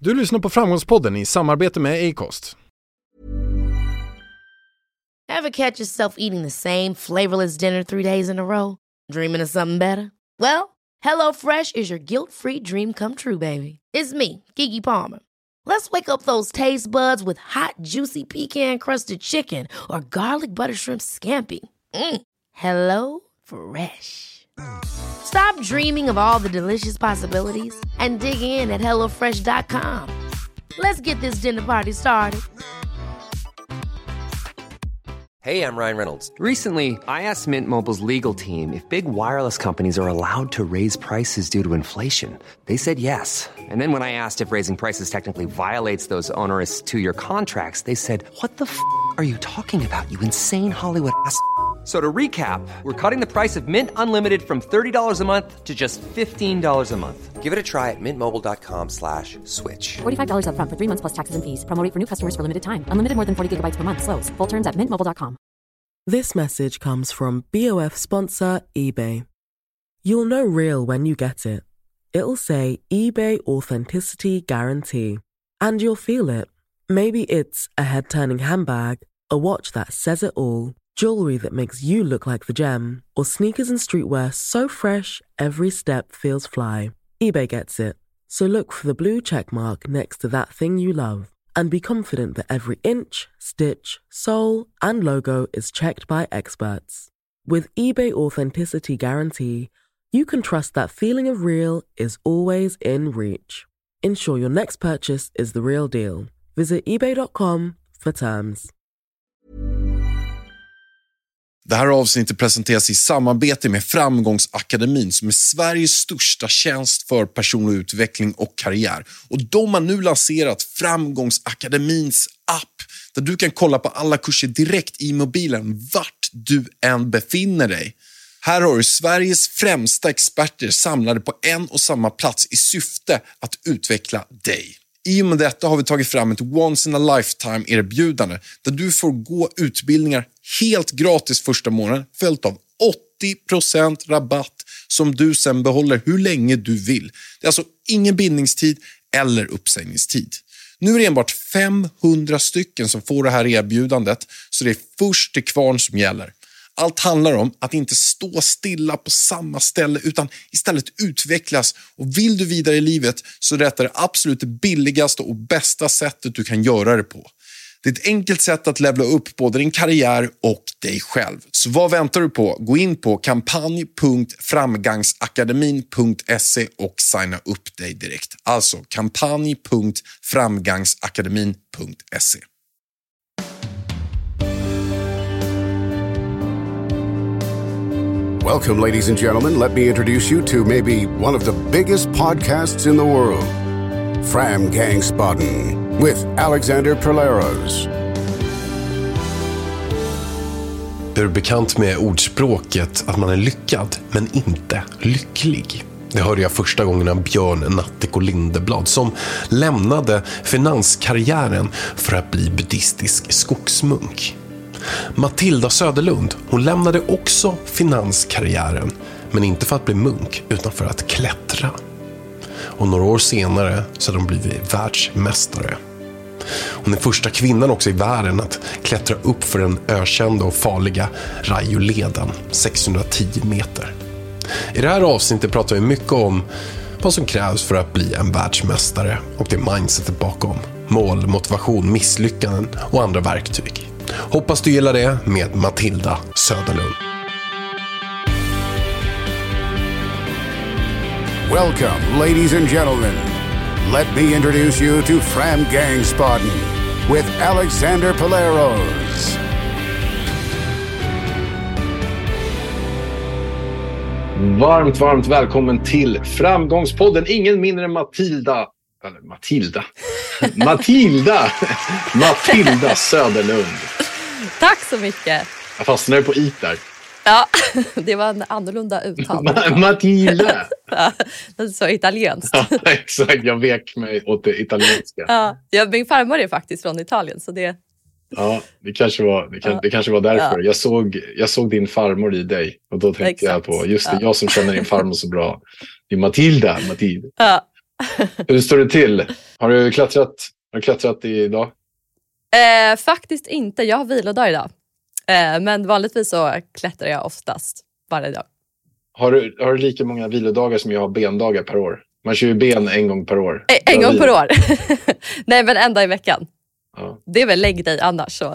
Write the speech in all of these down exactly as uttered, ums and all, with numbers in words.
Du lyssnar på Framgångspodden i samarbete med Acast. Ever catch yourself eating the same flavorless dinner three days in a row? Dreaming of something better? Well, HelloFresh is your guilt-free dream come true, baby. It's me, Keke Palmer. Let's wake up those taste buds with hot, juicy pecan-crusted chicken or garlic butter shrimp scampi. Mm. Hello Fresh. Stop dreaming of all the delicious possibilities and dig in at hello fresh dot com. Let's get this dinner party started. Hey, I'm Ryan Reynolds. Recently, I asked Mint Mobile's legal team if big wireless companies are allowed to raise prices due to inflation. They said yes. And then when I asked if raising prices technically violates those onerous two-year contracts, they said, what the f*** are you talking about, you insane Hollywood ass f- So to recap, we're cutting the price of Mint Unlimited from thirty dollars a month to just fifteen dollars a month. Give it a try at mintmobile.com slash switch. forty-five dollars up front for three months plus taxes and fees. Promo rate for new customers for limited time. Unlimited more than forty gigabytes per month. Slows full terms at mint mobile dot com. This message comes from B O F sponsor eBay. You'll know real when you get it. It'll say eBay Authenticity Guarantee. And you'll feel it. Maybe it's a head-turning handbag, a watch that says it all, jewelry that makes you look like the gem, or sneakers and streetwear so fresh every step feels fly. eBay gets it. So look for the blue check mark next to that thing you love and be confident that every inch, stitch, sole, and logo is checked by experts. With eBay Authenticity Guarantee, you can trust that feeling of real is always in reach. Ensure your next purchase is the real deal. Visit ebay dot com for terms. Det här avsnittet presenteras i samarbete med Framgångsakademin som är Sveriges största tjänst för personlig utveckling och karriär. Och de har nu lanserat Framgångsakademins app där du kan kolla på alla kurser direkt i mobilen vart du än befinner dig. Här har du Sveriges främsta experter samlade på en och samma plats i syfte att utveckla dig. I och med detta har vi tagit fram ett once in a lifetime erbjudande där du får gå utbildningar helt gratis första månaden följt av åttio procent rabatt som du sen behåller hur länge du vill. Det är alltså ingen bindningstid eller uppsägningstid. Nu är det enbart femhundra stycken som får det här erbjudandet så det är först till kvarn som gäller. Allt handlar om att inte stå stilla på samma ställe utan istället utvecklas. Och vill du vidare i livet så är detta det absolut det billigaste och bästa sättet du kan göra det på. Det är ett enkelt sätt att levla upp både din karriär och dig själv. Så vad väntar du på? Gå in på kampanj punkt framgangsakademin punkt se och signa upp dig direkt. Alltså kampanj punkt framgangsakademin punkt se. Welcome, ladies and gentlemen. Let me introduce you to maybe one of the biggest podcasts in the world, Framgångsspodden, with Alexander Perleros. Är du bekant med ordspråket att man är lyckad men inte lycklig? Det hörde jag första gången av Björn Natthiko Lindeblad som lämnade finanskarriären för att bli buddhistisk skogsmunk. Matilda Söderlund, hon lämnade också finanskarriären, men inte för att bli munk utan för att klättra. Och några år senare så hade hon blivit världsmästare. Hon är första kvinnan också i världen att klättra upp för den ökända och farliga Rajoleden, sexhundratio meter. I det här avsnittet pratar vi mycket om vad som krävs för att bli en världsmästare och det mindsetet bakom. Mål, motivation, misslyckanden och andra verktyg. Hoppas du gillar det med Matilda Söderlund. Welcome, ladies and gentlemen. Let me introduce you to Framgångsspodden with Alexander Perleros. Varmt, varmt välkommen till Framgångspodden. Ingen mindre än Matilda. Eller Matilda. Matilda. Matilda Söderlund. Tack så mycket. Jag fastnade på it där. Ja, det var en annorlunda uttal. Matilda. Ja, det är så italienskt. Ja, exakt. Jag vek mig åt det italienska. Ja, jag, min farmor är faktiskt från Italien, så det... Ja, det kanske var, det kan, det kanske var därför. Ja. Jag, såg, jag såg din farmor i dig. Och då tänkte exakt. jag på, just det, ja. jag som känner din farmor så bra. Det är Matilda, Matilda. Ja. Hur står det till? Har du klättrat, har du klättrat idag? Eh, faktiskt inte. Jag har vilodag idag. Eh, men vanligtvis så klättrar jag oftast varje dag. Har du, har du lika många vilodagar som jag har bendagar per år? Man kör ju ben en gång per år. Eh, en gång per år? Nej, men en dag i veckan. Ja. Det är väl lägg dig annars så.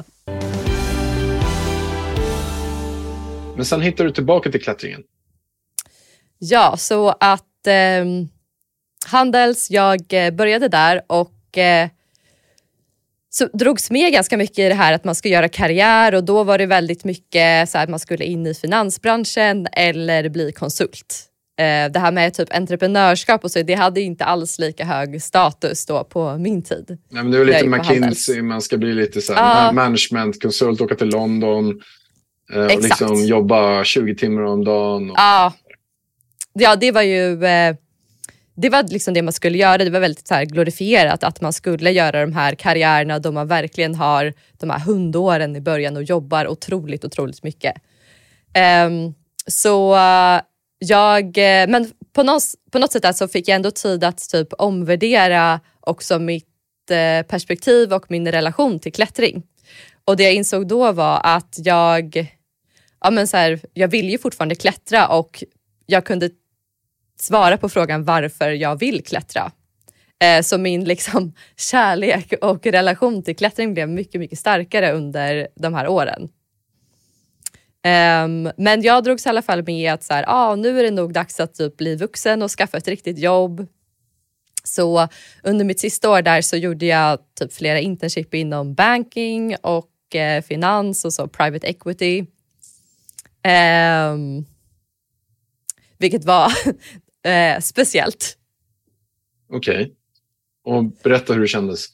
Men sen hittar du tillbaka till klättringen. Ja, så att eh, Handels, jag började där och eh, så drogs med ganska mycket i det här att man ska göra karriär, och då var det väldigt mycket så här att man skulle in i finansbranschen eller bli konsult. Eh, det här med typ entreprenörskap och så, det hade inte alls lika hög status då på min tid. Nej, men det är lite McKinsey, man ska bli lite så här, ah. managementkonsult, åka till London eh, och liksom jobba tjugo timmar om dagen. Och... Ah. Ja, det var ju eh, det var liksom det man skulle göra. Det var väldigt så här glorifierat att man skulle göra de här karriärerna då man verkligen har de här hundåren i början och jobbar otroligt, otroligt mycket. Um, så uh, jag, men på något, på något sätt så alltså fick jag ändå tid att typ omvärdera också mitt uh, perspektiv och min relation till klättring. Och det jag insåg då var att jag, ja men så här, jag vill ju fortfarande klättra, och jag kunde svara på frågan varför jag vill klättra. Eh, så min liksom kärlek och relation till klättring blev mycket, mycket starkare under de här åren. Um, men jag drogs i alla fall med att så här, ah, nu är det nog dags att typ bli vuxen och skaffa ett riktigt jobb. Så under mitt sista år där så gjorde jag typ flera internship inom banking och eh, finans och så private equity. Um, vilket var eh, speciellt. Okej. Okay. Och berätta hur det kändes.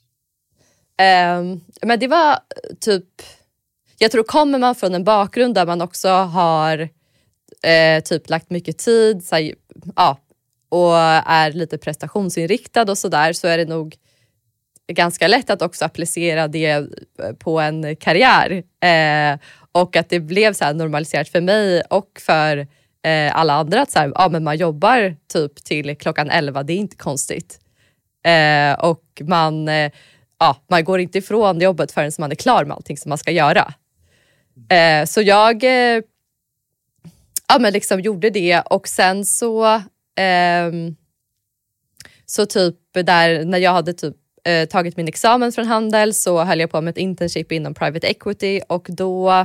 Um, men det var typ... Jag tror kommer man från en bakgrund där man också har eh, typ lagt mycket tid så, ja, och är lite prestationsinriktad och sådär, så är det nog ganska lätt att också applicera det på en karriär. Eh, och att det blev så här normaliserat för mig och för eh, alla andra att så här, ja, men man jobbar typ till klockan elva, det är inte konstigt. Eh, och man, eh, ja, man går inte ifrån jobbet förrän man är klar med allting som man ska göra. Eh, så jag eh, ja, men liksom gjorde det, och sen så eh, så typ där när jag hade typ eh, tagit min examen från Handel så höll jag på med ett internship inom private equity, och då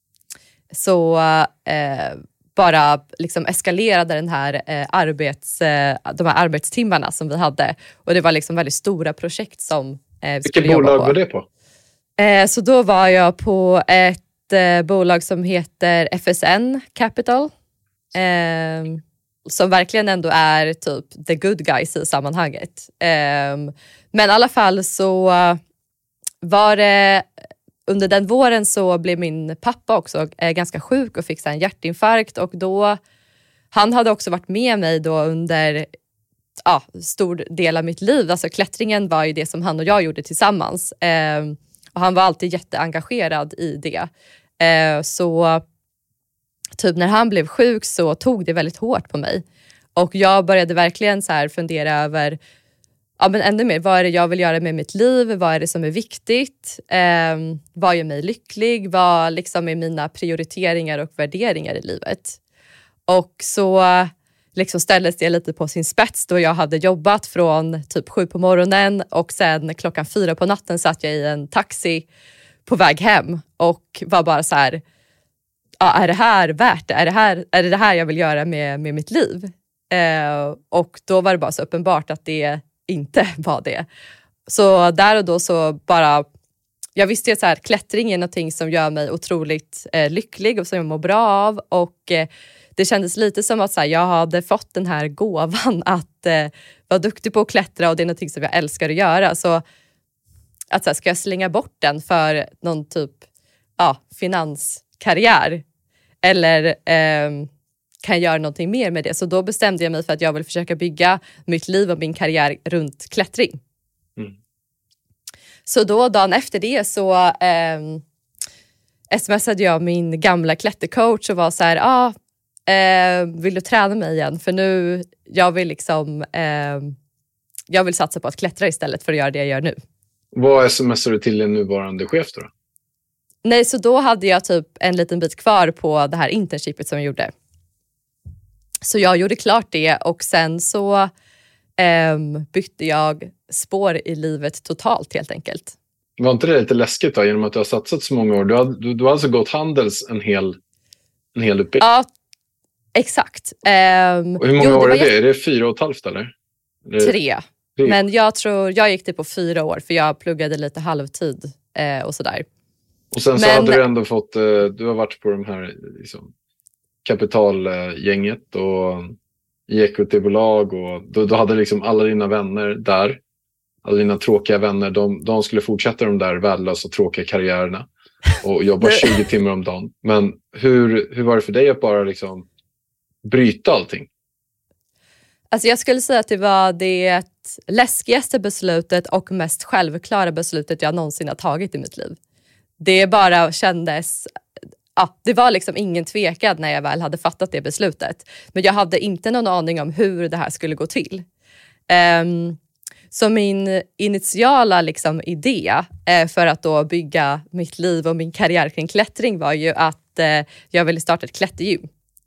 så eh, bara liksom eskalerade den här eh, arbets, eh, de här arbetstimmarna som vi hade, och det var liksom väldigt stora projekt som eh, vi skulle jobba på. Vilket bolag var det på? Eh, så då var jag på ett eh, bolag som heter F S N Capital, eh, som verkligen ändå är typ the good guys i sammanhanget. Eh, men i alla fall så var det under den våren så blev min pappa också eh, ganska sjuk och fick en hjärtinfarkt, och då han hade också varit med mig då under ja, stor del av mitt liv. Alltså klättringen var ju det som han och jag gjorde tillsammans. Eh, och han var alltid jätteengagerad i det. Eh, så typ när han blev sjuk så tog det väldigt hårt på mig. Och jag började verkligen så här fundera över ja, men ännu mer, vad är det jag vill göra med mitt liv? Vad är det som är viktigt? Eh, vad gör mig lycklig? Vad liksom är mina prioriteringar och värderingar i livet? Och så liksom ställdes det lite på sin spets då jag hade jobbat från typ sju på morgonen, och sen klockan fyra på natten satt jag i en taxi på väg hem och var bara så här, ja, är det här värt det? Är det här, är det, det här jag vill göra med, med mitt liv? Eh, och då var det bara så uppenbart att det inte var det. Så där och då så bara, jag visste att så här, klättring är någonting som gör mig otroligt eh, lycklig och som jag mår bra av, och eh, det kändes lite som att så här, jag hade fått den här gåvan att eh, vara duktig på att klättra, och det är någonting som jag älskar att göra. Så att så här, ska jag slänga bort den för någon typ ja, finanskarriär? Eller eh, kan jag göra någonting mer med det? Så då bestämde jag mig för att jag vill försöka bygga mitt liv och min karriär runt klättring. Mm. Så då dagen efter det så eh, smsade jag min gamla klättercoach och var så här, ah, eh, vill du träna mig igen? För nu, jag vill liksom, eh, jag vill satsa på att klättra istället för att göra det jag gör nu. Vad smsar du till din nuvarande chef då? Nej, så då hade jag typ en liten bit kvar på det här internshipet som jag gjorde. Så jag gjorde klart det och sen så um, bytte jag spår i livet totalt helt enkelt. Var inte det lite läskigt då, genom att du har satsat så många år? Du har, du, du har alltså gått Handels en hel, en hel utbildning? Ja, exakt. Um, och hur många jo, år det är det? Jätt... Är det fyra och ett halvt eller? eller... Tre. Tre. Men jag tror, jag gick det på fyra år för jag pluggade lite halvtid eh, och sådär. Och sen så Men... hade du ändå fått, eh, du har varit på de här liksom, kapitalgänget och i equity-bolag och då, då hade liksom alla dina vänner där, alla dina tråkiga vänner, de, de skulle fortsätta de där värdelösa och tråkiga karriärerna och jobba tjugo timmar om dagen. Men hur, hur var det för dig att bara liksom bryta allting? Alltså jag skulle säga att det var det läskigaste beslutet och mest självklara beslutet jag någonsin har tagit i mitt liv. Det bara kändes... Ja, det var liksom ingen tvekan när jag väl hade fattat det beslutet. Men jag hade inte någon aning om hur det här skulle gå till. Um, så min initiala liksom idé uh, för att då bygga mitt liv och min karriär kring klättring var ju att uh, jag ville starta ett klättergym.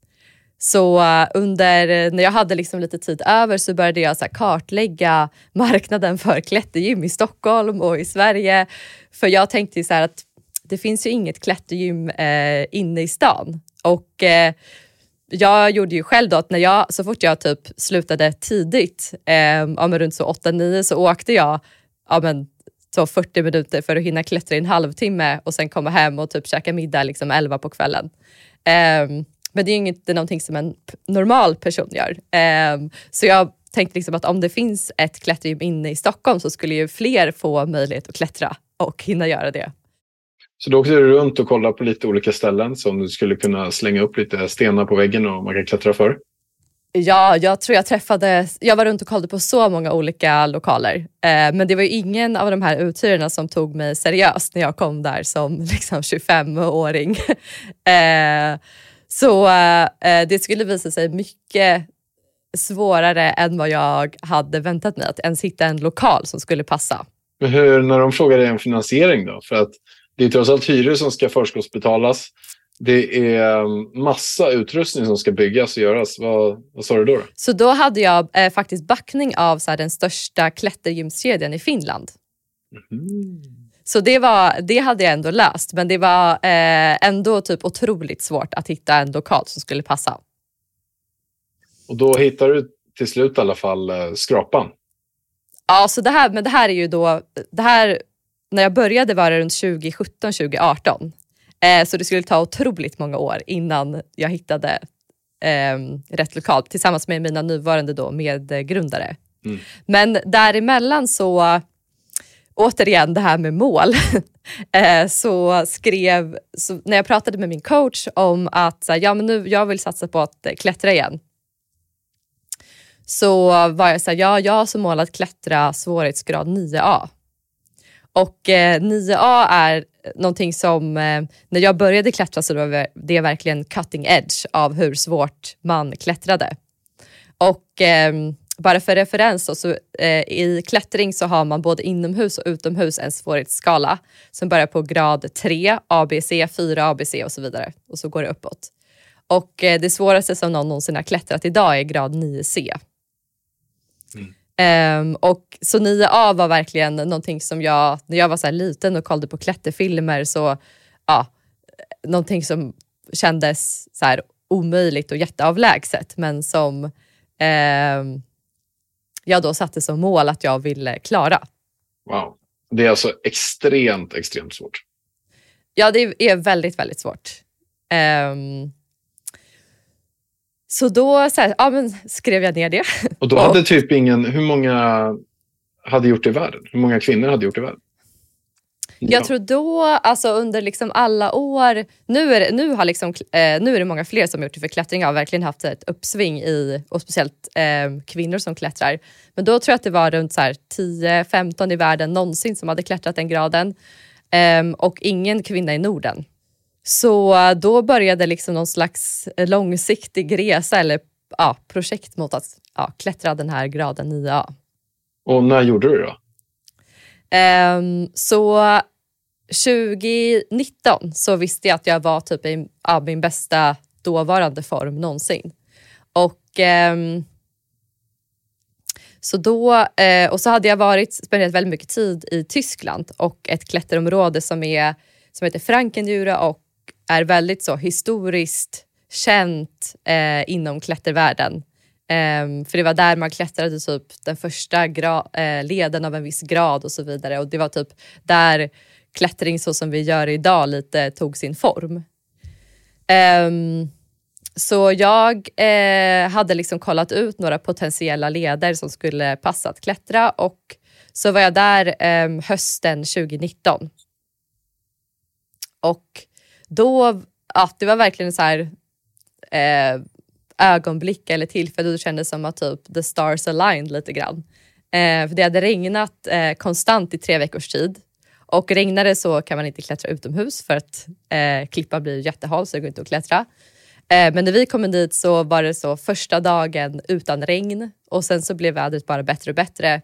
Så uh, under, när jag hade liksom lite tid över så började jag så här, kartlägga marknaden för klättergym i Stockholm och i Sverige. För jag tänkte ju så här att det finns ju inget klättergym eh, inne i stan. Och eh, jag gjorde ju själv då att när jag, så fort jag typ slutade tidigt, eh, ja, men runt så åtta nio så åkte jag ja, men, så fyrtio minuter för att hinna klättra i en halvtimme och sen komma hem och typ käka middag liksom elva på kvällen. Eh, men det är ju inte någonting som en p- normal person gör. Eh, så jag tänkte liksom att om det finns ett klättergym inne i Stockholm så skulle ju fler få möjlighet att klättra och hinna göra det. Så då åkte du runt och kollade på lite olika ställen som du skulle kunna slänga upp lite stenar på väggen och man kan klättra för? Ja, jag tror jag träffade... Jag var runt och kollade på så många olika lokaler. Eh, men det var ju ingen av de här uthyrarna som tog mig seriöst när jag kom där som liksom tjugofem-åring. eh, så eh, det skulle visa sig mycket svårare än vad jag hade väntat mig. Att ens hitta en lokal som skulle passa. Men hur, när de frågade en finansiering då? För att det är trots allt hyror som ska förskottsbetalas. Det är massa utrustning som ska byggas och göras. Vad, vad sa du då? Så då hade jag eh, faktiskt backning av så här, den största klättergymskedjan i Finland. Mm. Så det, var, det hade jag ändå löst. Men det var eh, ändå typ otroligt svårt att hitta en lokal som skulle passa. Och då hittar du till slut i alla fall eh, skrapan. Ja, så det här, men det här är ju då... Det här, när jag började var det runt tjugo sjutton tjugo arton. Eh, så det skulle ta otroligt många år innan jag hittade eh, rätt lokal. Tillsammans med mina nuvarande då medgrundare. Mm. Men däremellan så... Återigen det här med mål. eh, så skrev... Så när jag pratade med min coach om att så här, ja, men nu, jag vill satsa på att eh, klättra igen. Så var jag så här, ja, jag har som mål att klättra svårighetsgrad nio A. Och eh, nio A är någonting som, eh, när jag började klättra så var det verkligen cutting edge av hur svårt man klättrade. Och eh, bara för referens då, så eh, i klättring så har man både inomhus och utomhus en svårighetsskala som börjar på grad tre, A B C, fyra A B C och så vidare. Och så går det uppåt. Och eh, det svåraste som någon någonsin har klättrat idag är grad nio C. Um, och så nio A var verkligen någonting som jag, när jag var så här liten och kollade på klätterfilmer så, ja, någonting som kändes så här omöjligt och jätteavlägset, men som um, jag då satte som mål att jag ville klara. Wow, det är alltså extremt, extremt svårt. Ja, det är väldigt, väldigt svårt. Um, Så då så här, ja, men skrev jag ner det. Och då hade typ ingen... Hur många hade gjort det i världen? Hur många kvinnor hade gjort det i världen? Ja. Jag tror då, alltså under liksom alla år... Nu är, det, nu, har liksom, eh, nu är det många fler som har gjort det, för klättring har verkligen haft ett uppsving i... Och speciellt eh, kvinnor som klättrar. Men då tror jag att det var runt så här tio femton i världen någonsin som hade klättrat den graden. Eh, och ingen kvinna i Norden. Så då började liksom någon slags långsiktig resa eller ja, projekt mot att ja, klättra den här graden nio A. Och när gjorde du det då? Um, så tjugonitton så visste jag att jag var typ i ja, min bästa dåvarande form någonsin. Och um, så då uh, och så hade jag varit spenderat väldigt mycket tid i Tyskland och ett klätterområde som är som heter Frankenjura och är väldigt så historiskt känt uh, inom klättervärlden. Um, för det var där man klättrade typ den första gra- uh, leden av en viss grad och så vidare. Och det var typ där klättring så som vi gör idag lite tog sin form. Um, så jag uh, hade liksom kollat ut några potentiella leder som skulle passa att klättra. Och så var jag där um, hösten tjugonitton. Och då, ja, det var verkligen så här... Uh, ögonblick eller tillfälle då det kändes som att typ the stars aligned lite grann. Eh, för det hade regnat eh, konstant i tre veckors tid. Och regnade så kan man inte klättra utomhus för att eh, klippan blir jättehal så det går inte att klättra. Eh, men när vi kom dit så var det så första dagen utan regn. Och sen så blev vädret bara bättre och bättre.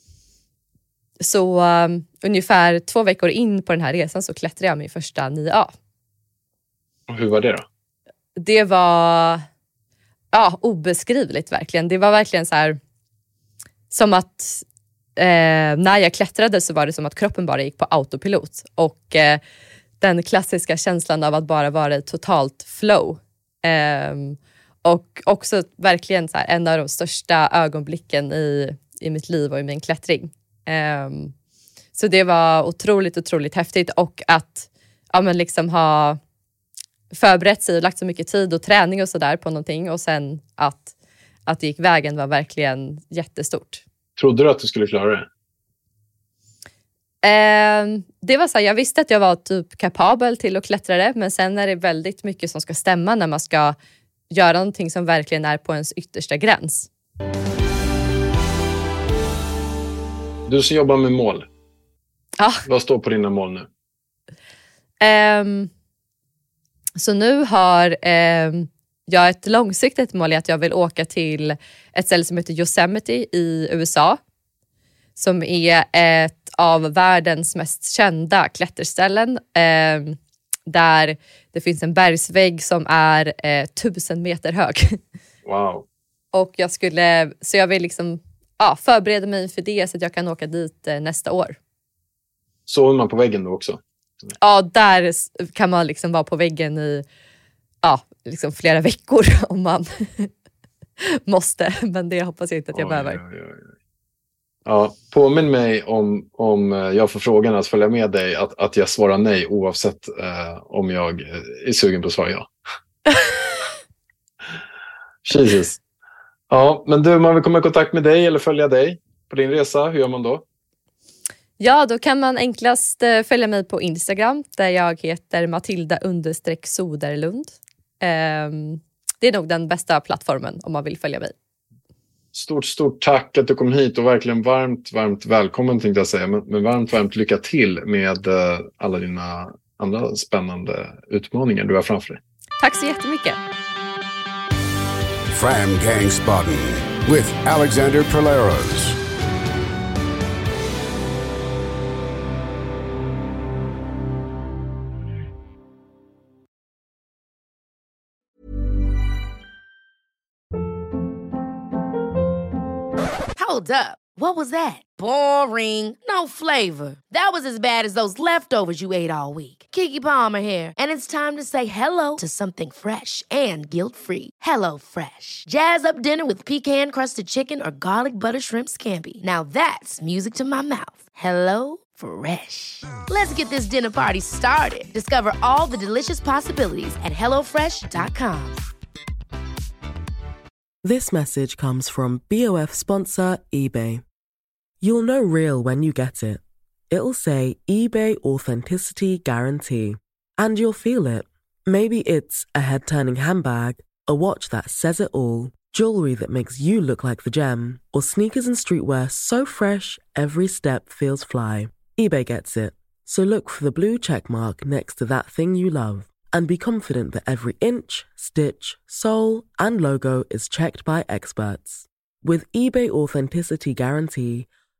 Så um, ungefär två veckor in på den här resan så klättrade jag min första nio A. Och hur var det då? Det var... Ja, obeskrivligt verkligen. Det var verkligen så här som att eh, när jag klättrade så var det som att kroppen bara gick på autopilot. Och eh, den klassiska känslan av att bara vara i totalt flow. Eh, och också verkligen så här, en av de största ögonblicken i, i mitt liv och i min klättring. Eh, så det var otroligt, otroligt häftigt. Och att ja, men liksom ha... förberett sig och lagt så mycket tid och träning och sådär på någonting. Och sen att, att det gick vägen var verkligen jättestort. Trodde du att du skulle klara det? Eh, det var så här, jag visste att jag var typ kapabel till att klättra det. Men sen är det väldigt mycket som ska stämma när man ska göra någonting som verkligen är på ens yttersta gräns. Du som jobbar med mål. Ja. Vad står på dina mål nu? Um, så nu har um, jag ett långsiktigt mål i att jag vill åka till ett ställe som heter Yosemite i U S A. Som är ett av världens mest kända klätterställen. Um, där det finns en bergsvägg som är uh, tusen meter hög. Wow. Och jag skulle, så jag vill liksom ja, förbereda mig för det så att jag kan åka dit uh, nästa år. Sover man på väggen då också? Ja, där kan man liksom vara på väggen i ja, liksom flera veckor om man måste. Men det hoppas jag inte att jag oj, behöver. Oj, oj, oj. Ja, påminn mig om, om jag får frågan att följa med dig att, att jag svarar nej oavsett eh, om jag är sugen på att svara ja. Jesus. Ja, men du, man vill komma i kontakt med dig eller följa dig på din resa. Hur gör man då? Ja, då kan man enklast uh, följa mig på Instagram där jag heter Matilda understreck Soderlund. Um, det är nog den bästa plattformen om man vill följa mig. Stort, stort tack att du kom hit och verkligen varmt, varmt välkommen tänkte jag säga. Men, men varmt, varmt lycka till med uh, alla dina andra spännande utmaningar du har framför dig. Tack så jättemycket. Fram Gangsbotten with Alexander Polaros. Hold up. What was that? Boring. No flavor. That was as bad as those leftovers you ate all week. Keke Palmer here, and it's time to say hello to something fresh and guilt-free. Hello Fresh. Jazz up dinner with pecan-crusted chicken or garlic butter shrimp scampi. Now that's music to my mouth. Hello Fresh. Let's get this dinner party started. Discover all the delicious possibilities at hello fresh dot com. This message comes from B O F sponsor eBay. You'll know real when you get it. It'll say eBay Authenticity Guarantee. And you'll feel it. Maybe it's a head-turning handbag, a watch that says it all, jewelry that makes you look like the gem, or sneakers and streetwear so fresh every step feels fly. eBay gets it. So look for the blue check mark next to that thing you love. And be confident that every inch, stitch, sole, and logo is checked by experts. With eBay Authenticity Guarantee,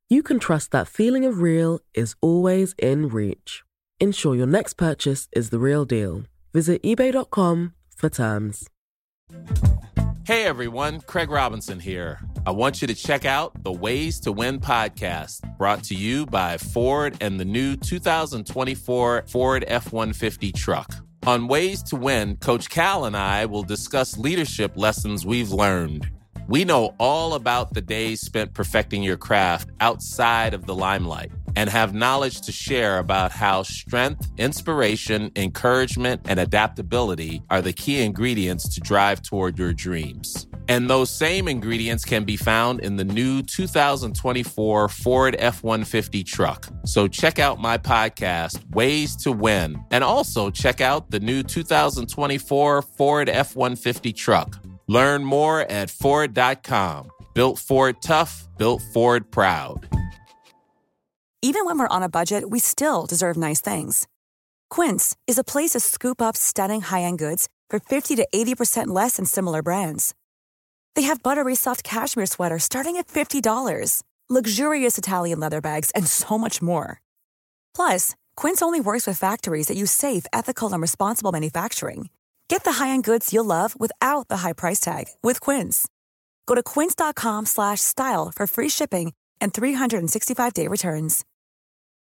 you can trust that feeling of real is always in reach. Ensure your next purchase is the real deal. Visit ebay dot com for terms. Hey everyone, Craig Robinson here. I want you to check out the Ways to Win podcast, brought to you by Ford and the new two thousand twenty-four Ford F one fifty truck. On Ways to Win, Coach Cal and I will discuss leadership lessons we've learned. We know all about the days spent perfecting your craft outside of the limelight and have knowledge to share about how strength, inspiration, encouragement, and adaptability are the key ingredients to drive toward your dreams. And those same ingredients can be found in the new two thousand twenty-four Ford F one fifty truck. So check out my podcast, Ways to Win, and also check out the new two thousand twenty-four Ford F one fifty truck. Learn more at Ford dot com. Built Ford tough, built Ford proud. Even when we're on a budget, we still deserve nice things. Quince is a place to scoop up stunning high-end goods for fifty to eighty percent less than similar brands. They have buttery soft cashmere sweaters starting at fifty dollars, luxurious Italian leather bags, and so much more. Plus, Quince only works with factories that use safe, ethical, and responsible manufacturing. Get the high-end goods you'll love without the high price tag with Quince. Go to quince dot com slash style for free shipping and three sixty-five day returns.